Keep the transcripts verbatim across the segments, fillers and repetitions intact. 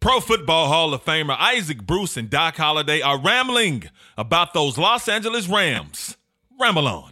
Pro Football Hall of Famer Isaac Bruce and Doc Holliday are rambling about those Los Angeles Rams. Ramble on.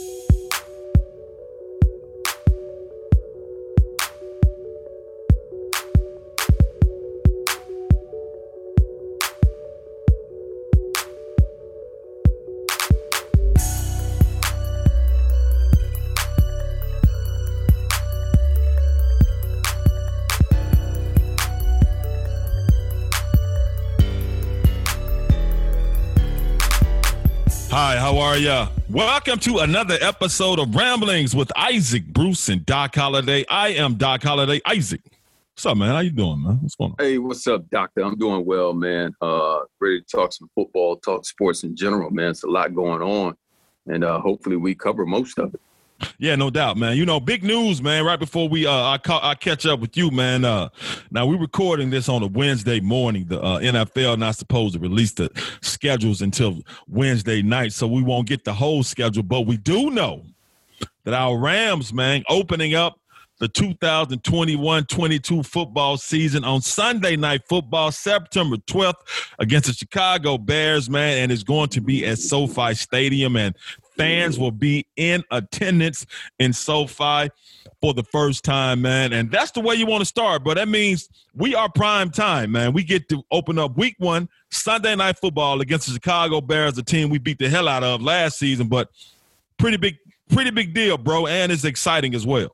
Hi, how are ya? Welcome to another episode of Ramblings with Isaac Bruce and Doc Holliday. I am Doc Holliday. Isaac, what's up, man? How you doing, man? What's going on? Hey, what's up, Doctor? I'm doing well, man. Uh, ready to talk some football, talk sports in general, man. It's a lot going on, and uh, hopefully we cover most of it. Yeah, no doubt, man. You know, big news, man. Right before we, uh, I, ca- I catch up with you, man. Uh, now we're recording this on a Wednesday morning. The uh, N F L not supposed to release the schedules until Wednesday night, so we won't get the whole schedule. But we do know that our Rams, man, opening up the two thousand twenty-one twenty-two football season on Sunday Night Football, September twelfth, against the Chicago Bears, man, and it's going to be at SoFi Stadium, and fans will be in attendance in SoFi for the first time, man. And that's the way you want to start, but that means we are prime time, man. We get to open up week one, Sunday Night Football against the Chicago Bears, a team we beat the hell out of last season, but pretty big, pretty big deal, bro, and it's exciting as well.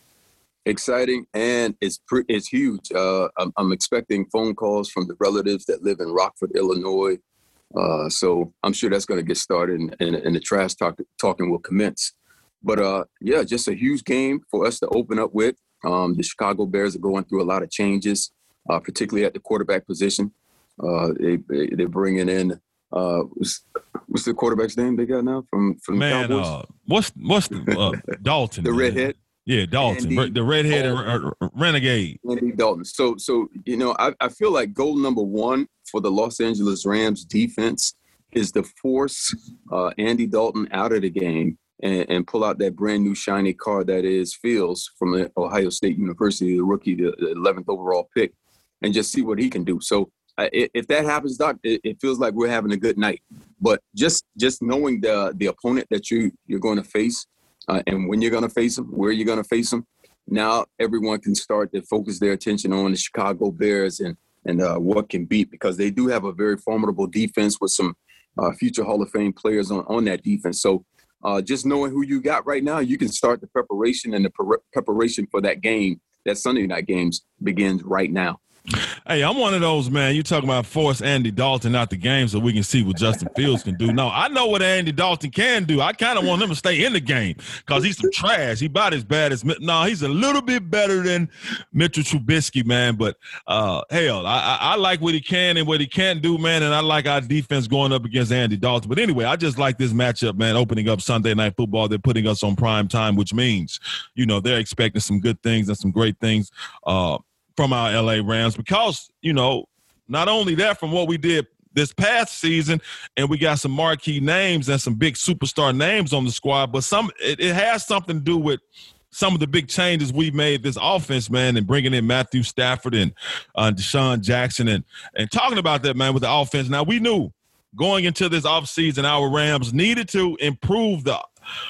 Exciting, and it's pre- it's huge. Uh, I'm, I'm expecting phone calls from the relatives that live in Rockford, Illinois. Uh, so I'm sure that's going to get started, and, and, and the trash talk, talking will commence. But, uh, yeah, just a huge game for us to open up with. Um, the Chicago Bears are going through a lot of changes, uh, particularly at the quarterback position. Uh, they, they, they're bringing in uh, – what's, what's the quarterback's name they got now from, from man, the Cowboys? Uh, what's, what's the uh, – Dalton. The man. redhead? Yeah, Dalton, Andy, the redhead and renegade. Andy Dalton. So, so you know, I, I feel like goal number one for the Los Angeles Rams defense is to force uh, Andy Dalton out of the game and, and pull out that brand new shiny car that is Fields from Ohio State University, the rookie, the eleventh overall pick, and just see what he can do. So uh, if that happens, Doc, it, it feels like we're having a good night. But just just knowing the the opponent that you you're going to face. Uh, and when you're going to face them, where you're going to face them, now everyone can start to focus their attention on the Chicago Bears and and uh, what can beat, because they do have a very formidable defense with some uh, future Hall of Fame players on, on that defense. So uh, just knowing who you got right now, you can start the preparation, and the pre- preparation for that game, that Sunday night games, begins right now. Hey, I'm one of those, man. You talking about force Andy Dalton out the game so we can see what Justin Fields can do. No, I know what Andy Dalton can do. I kind of want him to stay in the game because he's some trash. He about as bad as – no, he's a little bit better than Mitchell Trubisky, man. But, uh, hell, I, I, I like what he can and what he can't do, man, and I like our defense going up against Andy Dalton. But anyway, I just like this matchup, man, opening up Sunday Night Football. They're putting us on prime time, which means, you know, they're expecting some good things and some great things uh, from our L A Rams, because, you know, not only that, from what we did this past season, and we got some marquee names and some big superstar names on the squad, but some it, it has something to do with some of the big changes we made this offense, man, and bringing in Matthew Stafford and uh, Deshaun Jackson and and talking about that, man, with the offense. Now, we knew going into this offseason, our Rams needed to improve the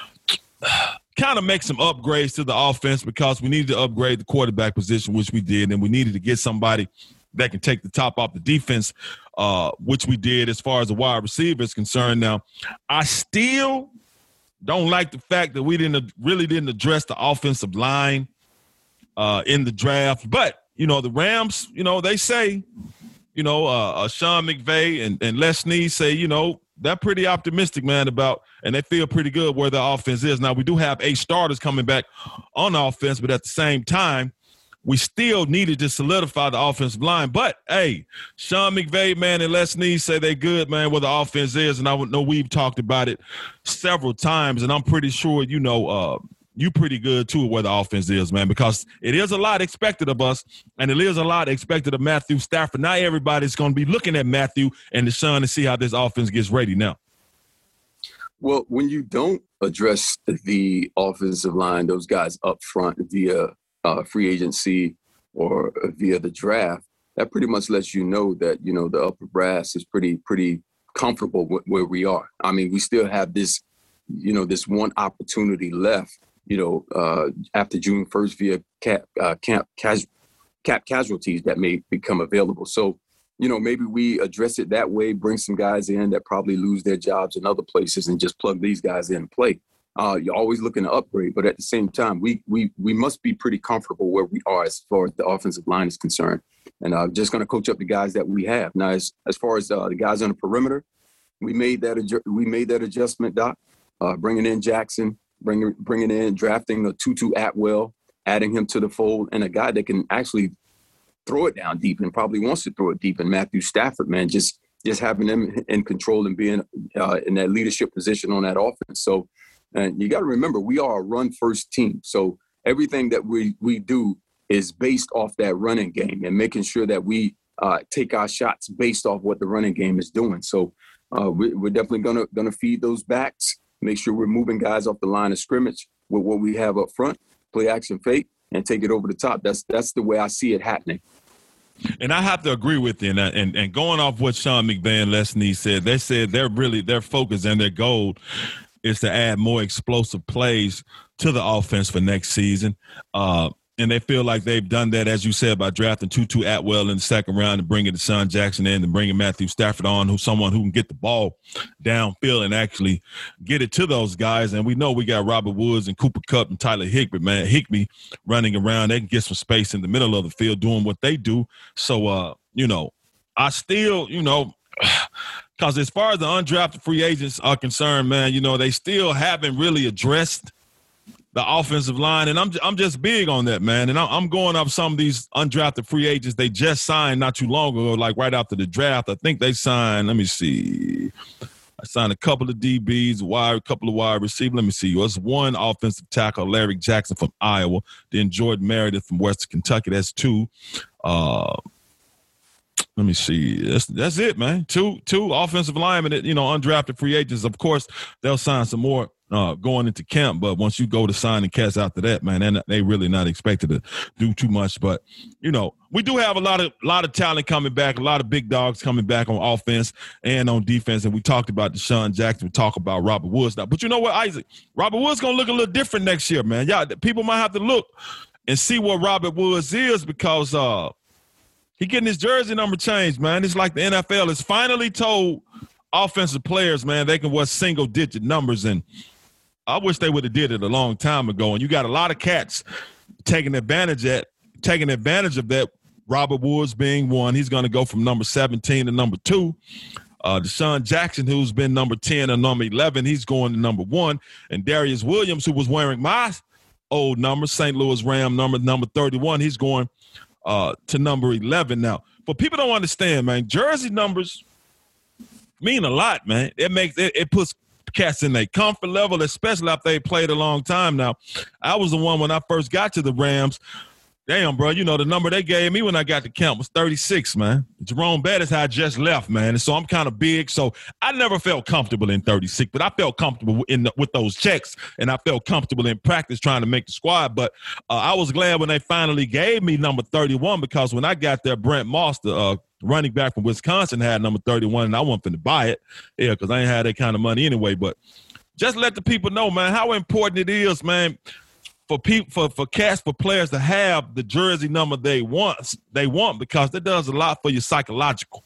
kind of make some upgrades to the offense, because we needed to upgrade the quarterback position, which we did, and we needed to get somebody that can take the top off the defense, uh, which we did as far as the wide receiver is concerned. Now, I still don't like the fact that we didn't really didn't address the offensive line uh, in the draft. But, you know, the Rams, you know, they say, you know, uh, uh, Sean McVay and, and Les Snead say, you know, they're pretty optimistic, man, about, and they feel pretty good where the offense is. Now, we do have eight starters coming back on offense, but at the same time, we still needed to solidify the offensive line. But, hey, Sean McVay, man, and Les Snead say they good, man, where the offense is, and I know we've talked about it several times, and I'm pretty sure, you know, uh, you pretty good, too, where the offense is, man, because it is a lot expected of us, and it is a lot expected of Matthew Stafford. Not everybody's going to be looking at Matthew and Deshaun to see how this offense gets ready now. Well, when you don't address the offensive line, those guys up front via uh, free agency or via the draft, that pretty much lets you know that, you know, the upper brass is pretty, pretty comfortable with where we are. I mean, we still have this, you know, this one opportunity left, you know, uh, after June first via cap, uh, camp, cas- cap casualties that may become available. So, you know, maybe we address it that way, bring some guys in that probably lose their jobs in other places and just plug these guys in and play. Uh, you're always looking to upgrade, but at the same time, we we we must be pretty comfortable where we are as far as the offensive line is concerned. And I'm uh, just going to coach up the guys that we have. Now, as as far as uh, the guys on the perimeter, we made that adju- we made that adjustment, Doc, uh, bringing in Jackson, bringing bringing in, drafting a Tutu Atwell, adding him to the fold, and a guy that can actually throw it down deep and probably wants to throw it deep. And Matthew Stafford, man, just just having them in control and being uh, in that leadership position on that offense. So, and you got to remember, we are a run-first team. So everything that we we do is based off that running game and making sure that we uh, take our shots based off what the running game is doing. So uh, we, we're definitely gonna gonna feed those backs, make sure we're moving guys off the line of scrimmage with what we have up front, play action fake, and take it over the top. That's that's the way I see it happening. And I have to agree with you. And, and and going off what Sean McVay and Les Snead said, they said they're really their focus and their goal is to add more explosive plays to the offense for next season. Uh, and they feel like they've done that, as you said, by drafting Tutu Atwell in the second round and bringing Deshaun Jackson in and bringing Matthew Stafford on, who's someone who can get the ball downfield and actually get it to those guys. And we know we got Robert Woods and Cooper Kupp and Tyler Higbee, man, Higbee running around. They can get some space in the middle of the field doing what they do. So, uh, you know, I still, you know, because as far as the undrafted free agents are concerned, man, you know, they still haven't really addressed the offensive line. And I'm I'm just big on that, man. And I'm going up some of these undrafted free agents they just signed not too long ago, like right after the draft. I think they signed, let me see. I signed a couple of D Bs, a wide, a couple of wide receivers. Let me see. It was one offensive tackle, Larry Jackson from Iowa. Then Jordan Meredith from Western Kentucky. That's two. Uh, Let me see. That's that's it, man. Two two offensive linemen, you know, undrafted free agents. Of course, they'll sign some more uh, going into camp. But once you go to sign and cast after that, man, they're not, they really not expected to do too much. But you know, we do have a lot of lot of talent coming back, a lot of big dogs coming back on offense and on defense. And we talked about Deshaun Jackson. We talk about Robert Woods now. But you know what, Isaac? Robert Woods gonna look a little different next year, man. Yeah, people might have to look and see what Robert Woods is because. Uh, He getting his jersey number changed, man. It's like the N F L has finally told offensive players, man, they can wear single-digit numbers, and I wish they would have did it a long time ago. And you got a lot of cats taking advantage at taking advantage of that. Robert Woods being one, he's going to go from number seventeen to number two. Uh, Deshaun Jackson, who's been number ten and number eleven, he's going to number one. And Darius Williams, who was wearing my old number, Saint Louis Ram number number thirty-one, he's going Uh, to number eleven now. But people don't understand, man. Jersey numbers mean a lot, man. It makes it, it puts cats in their comfort level, especially after they played a long time now. I was the one when I first got to the Rams. Damn, bro, you know, the number they gave me when I got to camp was thirty-six, man. Jerome Bettis had just left, man. And so I'm kind of big. So I never felt comfortable in thirty-six, but I felt comfortable in the, with those checks, and I felt comfortable in practice trying to make the squad. But uh, I was glad when they finally gave me number thirty-one because when I got there, Brent Moss, the uh, running back from Wisconsin, had number thirty-one, and I wasn't finna buy it. Yeah, because I ain't had that kind of money anyway. But just let the people know, man, how important it is, man, for people, for, for cats, for players to have the jersey number they want, they want because that does a lot for your psychological.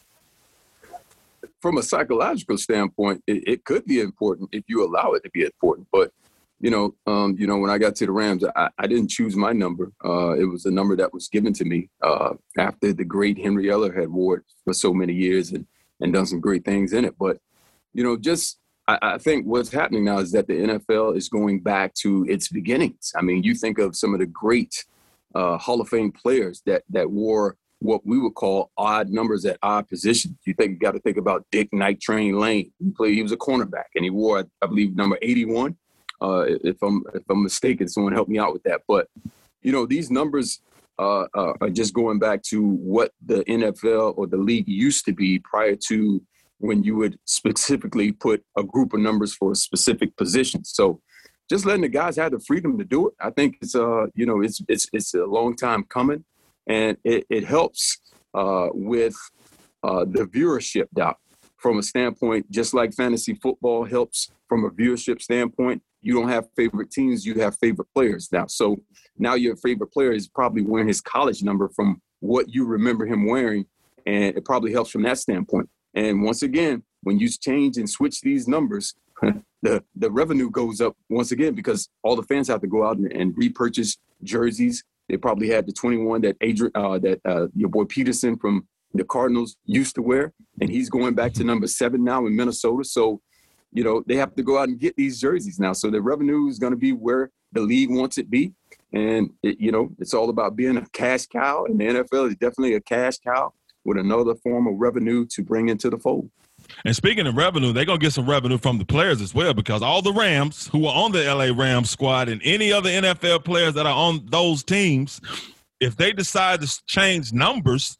From a psychological standpoint, it, it could be important if you allow it to be important. But, you know, um, you know, when I got to the Rams, I, I didn't choose my number. Uh, it was a number that was given to me uh, after the great Henry Eller had wore it for so many years and, and done some great things in it. But, you know, just I, I think what's happening now is that the N F L is going back to its beginnings. I mean, you think of some of the great uh, Hall of Fame players that that wore what we would call odd numbers at odd positions. You think you got to think about Dick Night Train Lane. He played. He was a cornerback, and he wore, I believe, number eighty-one. Uh, if I'm if I'm mistaken, someone help me out with that. But you know, these numbers uh, uh, are just going back to what the N F L or the league used to be prior to when you would specifically put a group of numbers for a specific position. So just letting the guys have the freedom to do it, I think it's uh you know it's it's it's a long time coming, and it, it helps uh, with uh, the viewership, Doc. From a standpoint, just like fantasy football helps from a viewership standpoint, you don't have favorite teams, you have favorite players now. So now your favorite player is probably wearing his college number from what you remember him wearing, and it probably helps from that standpoint. And once again, when you change and switch these numbers, the, the revenue goes up once again because all the fans have to go out and, and repurchase jerseys. They probably had the twenty-one that Adrian, uh, that uh, your boy Peterson from the Cardinals used to wear, and he's going back to number seven now in Minnesota. So, you know, they have to go out and get these jerseys now. So the revenue is going to be where the league wants it be. And, it, you know, it's all about being a cash cow, and the N F L is definitely a cash cow with another form of revenue to bring into the fold. And speaking of revenue, they're going to get some revenue from the players as well, because all the Rams who are on the L A Rams squad and any other N F L players that are on those teams, if they decide to change numbers,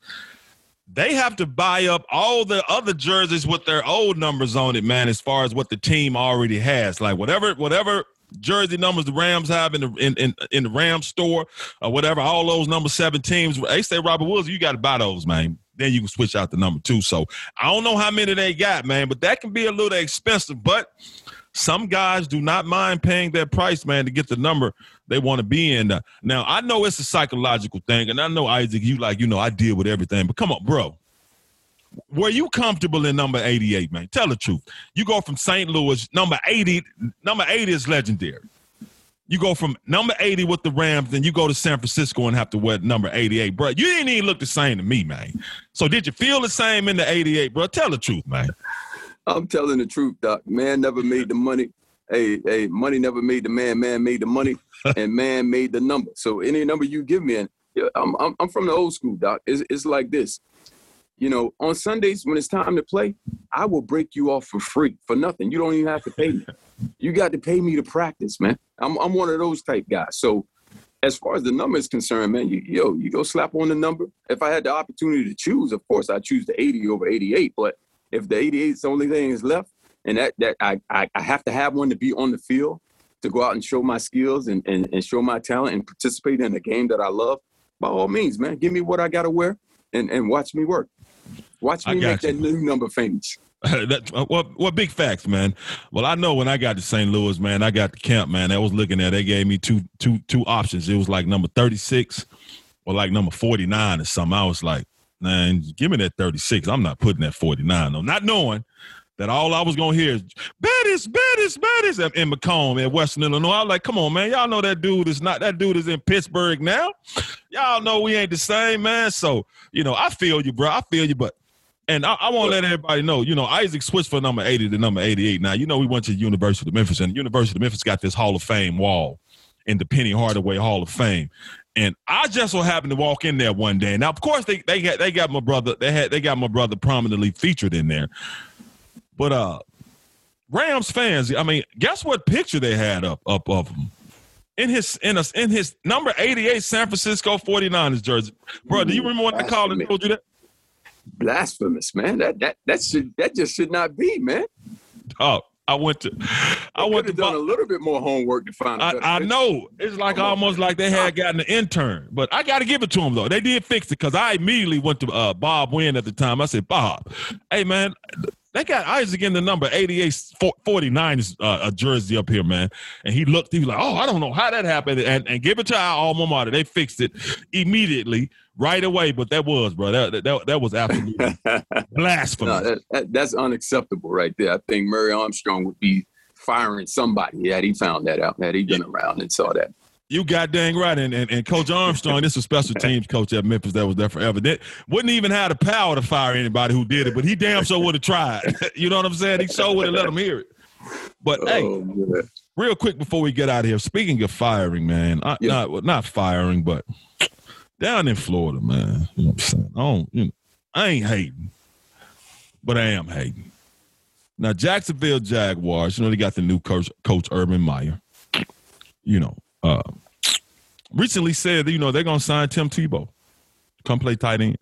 they have to buy up all the other jerseys with their old numbers on it, man, as far as what the team already has. Like whatever whatever jersey numbers the Rams have in the in, in, in the Rams store or whatever, all those number seven teams, they say, Robert Woods, you got to buy those, man. Then you can switch out the number two. So I don't know how many they got, man, but that can be a little expensive. But some guys do not mind paying their price, man, to get the number they want to be in. Now, I know it's a psychological thing, and I know, Isaac, you like, you know, I deal with everything. But come on, bro. Were you comfortable in number eighty-eight, man? Tell the truth. You go from Saint Louis, number eighty. Number eighty is legendary. You go from number eighty with the Rams, then you go to San Francisco and have to wear number eighty-eight, bro. You didn't even look the same to me, man. So did you feel the same in the eighty-eight, bro? Tell the truth, man. I'm telling the truth, Doc. Man never made the money. Hey, hey, money never made the man. Man made the money, and man made the number. So any number you give me, and I'm I'm, I'm from the old school, Doc. It's, it's like this. You know, on Sundays when it's time to play, I will break you off for free, for nothing. You don't even have to pay me. You got to pay me to practice, man. I'm I'm one of those type guys. So as far as the number is concerned, man, you, yo, you go slap on the number. If I had the opportunity to choose, of course, I'd choose the eighty over eighty-eight. But if the eighty-eight is the only thing that's left, and that that I, I, I have to have one to be on the field, to go out and show my skills and, and, and show my talent and participate in a game that I love, by all means, man, give me what I got to wear and, and watch me work. Watch me make you. that new number famous. that, well, well, big facts, man. Well, I know when I got to Saint Louis, man, I got to camp, man. I was looking at, they gave me two, two, two options. It was like number thirty-six or like number forty-nine or something. I was like, man, give me that thirty-six. I'm not putting that forty-nine, though. Not knowing that all I was going to hear is, Bettis, Bettis, Bettis, in Macomb in Western Illinois. I was like, come on, man. Y'all know that dude is not, that dude is in Pittsburgh now. Y'all know we ain't the same, man. So, you know, I feel you, bro. I feel you, but. And I, I want to let everybody know, you know, Isaac switched from number eighty to number eighty-eight. Now, you know, we went to the University of Memphis, and the University of Memphis got this Hall of Fame wall in the Penny Hardaway Hall of Fame. And I just so happened to walk in there one day. Now, of course, they they got they got my brother. They had they got my brother prominently featured in there. But uh, Rams fans, I mean, guess what picture they had up up of him in his in a, in his number eighty-eight San Francisco forty-niners jersey, bro. Do you remember when I called and told you that? Blasphemous, man. That that that should that just should not be, man. Oh, I went to I went to done a little bit more homework to find out. I, I know. It's like Come almost on. like they had gotten an intern. But I got to give it to them, though. They did fix it, because I immediately went to uh, Bob Wynn at the time. I said, Bob, hey, man, they got Isaac in the number eighty-eight forty-nine uh, a jersey up here, man. And he looked, he was like, oh, I don't know how that happened. And, and give it to our alma mater. They fixed it immediately, right away. But that was, bro, that that, that was absolutely blasphemous. No, that, that, that's unacceptable right there. I think Murray Armstrong would be firing somebody had he found that out, had he been around and saw that. You got dang right. And, and, and Coach Armstrong, this is a special teams coach at Memphis that was there forever. They wouldn't even have the power to fire anybody who did it, but he damn sure would have tried. You know what I'm saying? He sure would have let them hear it. But, oh, hey, man. Real quick before we get out of here, speaking of firing, man, I, yeah. not, well, not firing, but down in Florida, man, you know what I'm saying? I, don't, you know, I ain't hating, but I am hating. Now, Jacksonville Jaguars, you know, they got the new coach, Coach Urban Meyer. You know, uh, recently said that, you know, they're going to sign Tim Tebow to come play tight end.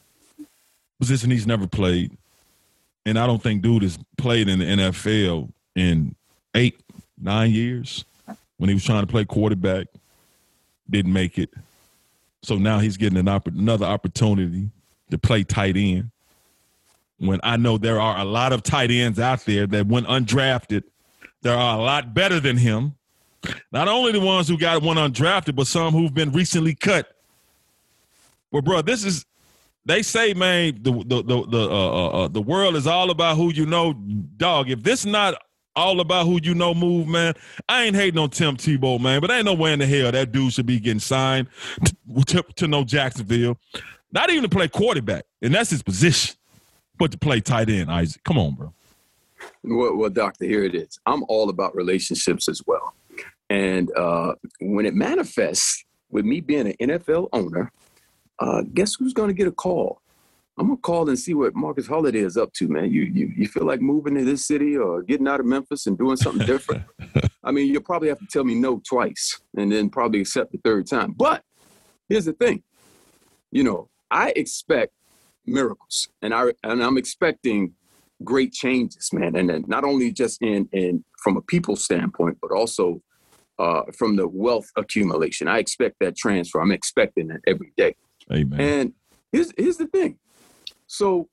Position he's never played. And I don't think dude has played in the N F L in eight, nine years. When he was trying to play quarterback, didn't make it. So now he's getting an opp- another opportunity to play tight end when I know there are a lot of tight ends out there that went undrafted. There are a lot better than him. Not only the ones who got one undrafted, but some who've been recently cut. Well, bro, this is – they say, man, the the the the, uh, uh, the world is all about who you know. Dog, if this not all about who you know move, man, I ain't hating on Tim Tebow, man, but ain't no way in the hell that dude should be getting signed to, to, to no Jacksonville. Not even to play quarterback, and that's his position, but to play tight end, Isaac. Come on, bro. Well, well, Doctor, here it is. I'm all about relationships as well. And uh, when it manifests with me being an N F L owner, uh, guess who's going to get a call? I'm going to call and see what Marcus Holiday is up to, man. You, you you feel like moving to this city or getting out of Memphis and doing something different? I mean, you'll probably have to tell me no twice and then probably accept the third time. But here's the thing. You know, I expect miracles, and, I, and I'm expecting great changes, man. And then not only just in, in from a people standpoint, but also uh, from the wealth accumulation. I expect that transfer. I'm expecting it every day. Amen. And here's here's the thing. So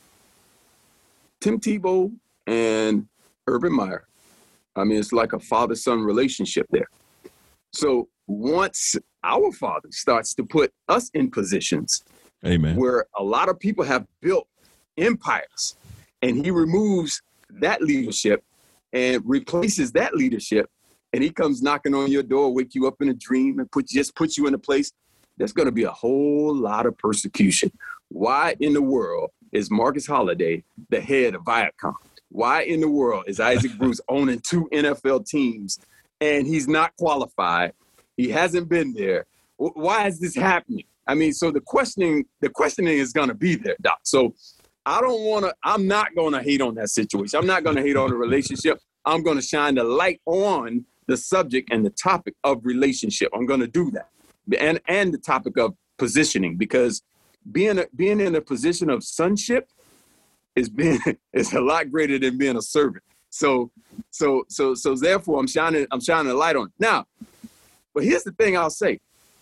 Tim Tebow and Urban Meyer, I mean, it's like a father-son relationship there. So once our father starts to put us in positions Amen. where a lot of people have built empires, and he removes that leadership and replaces that leadership, and he comes knocking on your door, wake you up in a dream, and put just put you in a place, there's going to be a whole lot of persecution. Why in the world is Marcus Holiday the head of Viacom? Why in the world is Isaac Bruce owning two N F L teams and he's not qualified? He hasn't been there. Why is this happening? I mean, so the questioning, the questioning is going to be there, Doc. So I don't want to, I'm not going to hate on that situation. I'm not going to hate on the relationship. I'm going to shine the light on the subject and the topic of relationship. I'm going to do that. And, and the topic of positioning, because being a, being in a position of sonship is being is a lot greater than being a servant. So, so, so, so therefore I'm shining, I'm shining a light on it. Now, but here's the thing I'll say.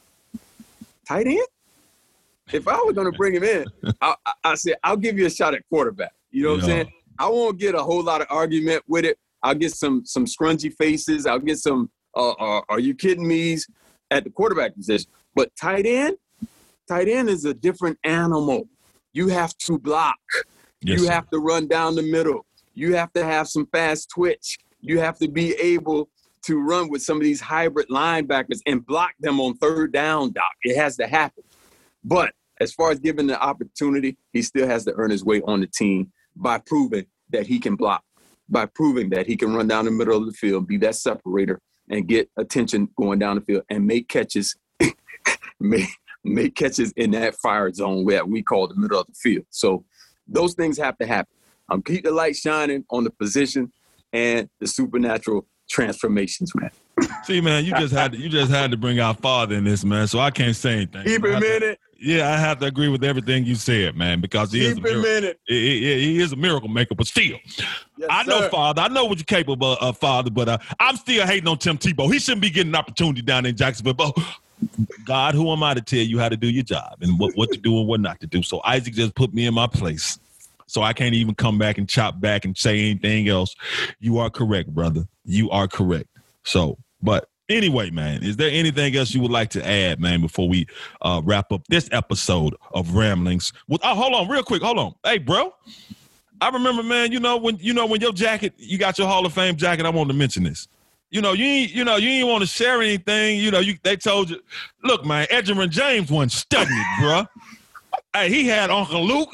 Tight end? If I was going to bring him in, I, I, I said, I'll give you a shot at quarterback. You know what yeah. I'm saying? I won't get a whole lot of argument with it. I'll get some some scrunchy faces. I'll get some, uh, uh, are you kidding me's at the quarterback position. But tight end, tight end is a different animal. You have to block. Yes, you sir. have to run down the middle. You have to have some fast twitch. You have to be able to run with some of these hybrid linebackers and block them on third down, Doc. It has to happen. But as far as giving the opportunity, he still has to earn his way on the team by proving that he can block, by proving that he can run down the middle of the field, be that separator, and get attention going down the field and make catches, make, make catches in that fire zone where we call the middle of the field. So those things have to happen. Um, keep the light shining on the position and the supernatural transformations, man. See, man, you just had to, you just had to bring our father in this, man. So I can't say anything. Keep him in it. Yeah, I have to agree with everything you said, man, because he Keep is a him miracle. in it. He, he, he is a miracle maker, but still, yes, I know, sir. Father. I know what you're capable of, Father, but uh, I'm still hating on Tim Tebow. He shouldn't be getting an opportunity down in Jacksonville. But God, who am I to tell you how to do your job and what, what to do and what not to do? So Isaac just put me in my place. So I can't even come back and chop back and say anything else. You are correct, brother. You are correct. So, but anyway, man, is there anything else you would like to add, man, before we uh, wrap up this episode of Ramblings? With, oh, hold on, real quick. Hold on. Hey, bro, I remember, man, you know, when you know when your jacket, you got your Hall of Fame jacket, I wanted to mention this. You know, you ain't, you know, you ain't want to share anything. You know, you they told you, look, man, Edgerrin James wasn't studying it, bro. Hey, he had Uncle Luke.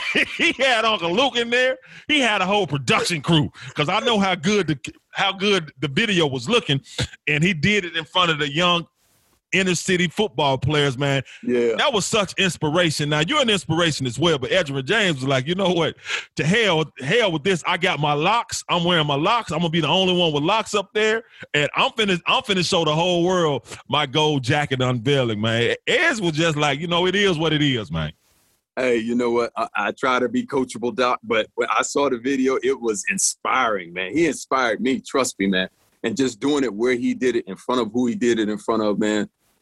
he had Uncle Luke in there. He had a whole production crew because I know how good the how good the video was looking, and he did it in front of the young inner city football players. Man, yeah, that was such inspiration. Now you're an inspiration as well, but Edgerrin James was like, you know what? To hell, hell with this. I got my locks. I'm wearing my locks. I'm gonna be the only one with locks up there, and I'm finna I'm finna show the whole world my gold jacket unveiling. Man, Ez was just like, you know, it is what it is, man. Hey, you know what? I, I try to be coachable, Doc, but when I saw the video, it was inspiring, man. He inspired me, trust me, man. And just doing it where he did it, in front of who he did it in front of, man,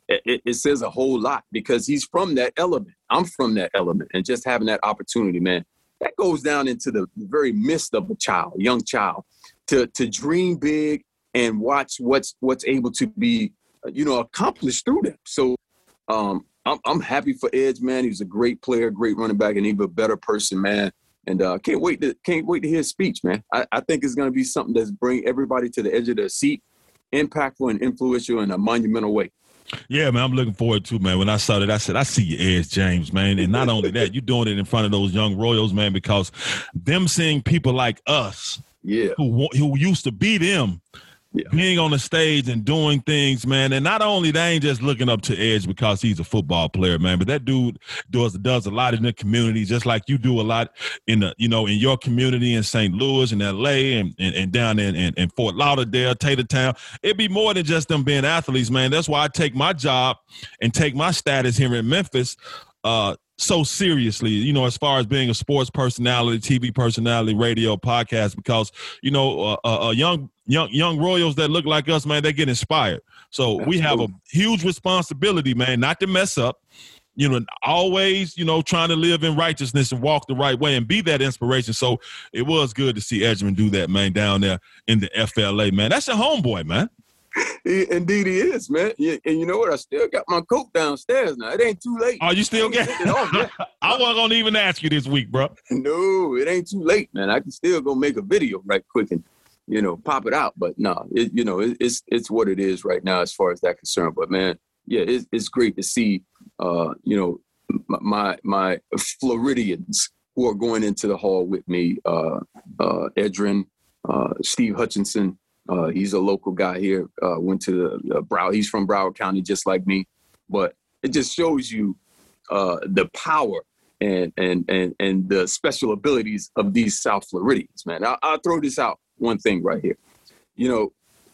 it, it says a whole lot because he's from that element. I'm from that element. And just having that opportunity, man, that goes down into the very midst of a child, young child, to to dream big and watch what's what's able to be, you know, accomplished through them. So um, I'm, I'm happy for Edge, man. He's a great player, great running back, and even a better person, man. And uh, can't wait to can't wait to hear his speech, man. I, I think it's going to be something that's bring everybody to the edge of their seat, impactful and influential in a monumental way. Yeah, man, I'm looking forward to, man. When I saw that, I said, I see you, Edge James, man. And not only that, you're doing it in front of those young Royals, man, because them seeing people like us, yeah, who who used to be them, yeah, being on the stage and doing things, man. And not only they ain't just looking up to Edge because he's a football player, man, but that dude does does a lot in the community, just like you do a lot in the, you know, in your community in Saint Louis and L A and, and, and down in, in, in Fort Lauderdale, Tatertown. It'd be more than just them being athletes, man. That's why I take my job and take my status here in Memphis uh, so seriously, you know, as far as being a sports personality, T V personality, radio, podcast, because, you know, uh, uh, young young young Royals that look like us, man, they get inspired. So we have a huge responsibility, man, not to mess up, you know, always, you know, trying to live in righteousness and walk the right way and be that inspiration. So it was good to see Edgerrin do that, man, down there in the F L A, man. That's your homeboy, man. He, indeed he is, man. Yeah, and you know what? I still got my coat downstairs now. It ain't too late. Oh, you still got it? Off, I wasn't going to even ask you this week, bro. No, it ain't too late, man. I can still go make a video right quick and, you know, pop it out. But no, it, you know, it, it's it's what it is right now as far as that concerned. But, man, yeah, it's, it's great to see, uh, you know, my, my Floridians who are going into the hall with me, uh, uh, Edgerrin, uh, Steve Hutchinson. Uh, he's a local guy here, uh, went to the uh, Broward. He's from Broward County, just like me. But it just shows you uh, the power and, and and and the special abilities of these South Floridians, man. I'll, I'll throw this out, one thing right here. You know,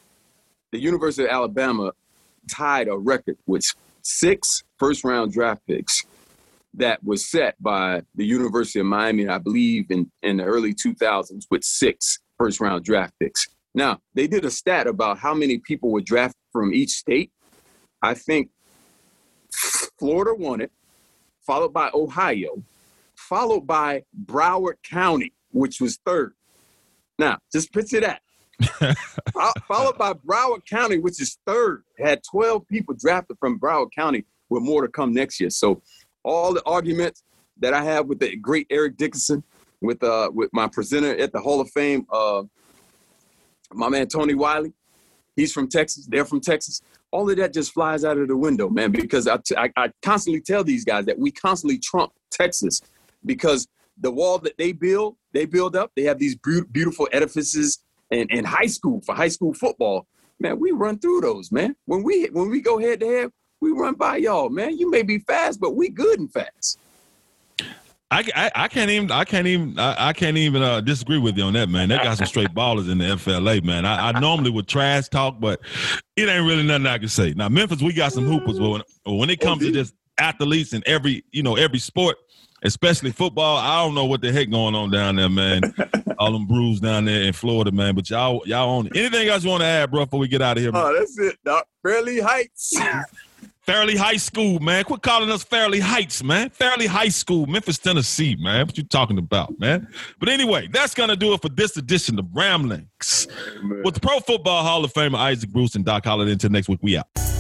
the University of Alabama tied a record with six first-round draft picks that was set by the University of Miami, I believe, in, in the early two thousands with six first-round draft picks. Now, they did a stat about how many people were drafted from each state. I think Florida won it, followed by Ohio, followed by Broward County, which was third. Now, just picture that. Followed by Broward County, which is third. Had twelve people drafted from Broward County with more to come next year. So all the arguments that I have with the great Eric Dickerson, with uh, with my presenter at the Hall of Fame, uh, my man Tony Wiley, he's from Texas. They're from Texas. All of that just flies out of the window, man, because I, t- I, I constantly tell these guys that we constantly trump Texas because the wall that they build, they build up. They have these be- beautiful edifices in, in high school for high school football. Man, we run through those, man. When we when we go head to head, we run by y'all, man. You may be fast, but we good and fast. I, I, I can't even I can't even I, I can't even uh, disagree with you on that, man. They got some straight ballers in the F L A, man. I, I normally would trash talk, but it ain't really nothing I can say. Now Memphis, we got some hoopers, but when, when it comes to just athletes in every you know every sport, especially football, I don't know what the heck going on down there, man. All them brews down there in Florida, man. But y'all y'all own it. Anything else you want to add, bro, before we get out of here? Man? Oh, that's it, Doc. Fairleigh Heights. Fairleigh High School, man. Quit calling us Fairleigh Heights, man. Fairleigh High School, Memphis, Tennessee, man. What you talking about, man? But anyway, that's going to do it for this edition of Ramblings with the Pro Football Hall of Famer Isaac Bruce and Doc Holliday. Until next week, we out.